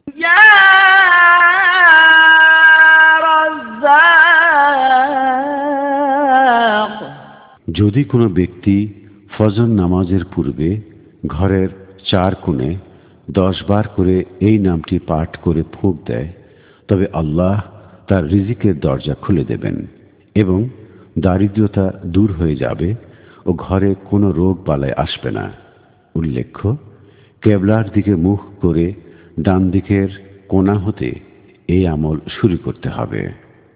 يا رزاق। যদি কোনো ব্যক্তি ফজর নামাজের পূর্বে ঘরের 4 কোণে 10 বার করে এই নামটি পাঠ করে ফুঁক দেয়, তবে আল্লাহ তার রিজিকের দরজা খুলে দেবেন এবং দারিদ্রতা দূর হয়ে যাবে ও ঘরে কোনো রোগ বালায় আসবে না। উল্লেখ্য, কেবলার দিকে মুখ করে ডান দিকের কোণা হতে এই আমল শুরু করতে হবে।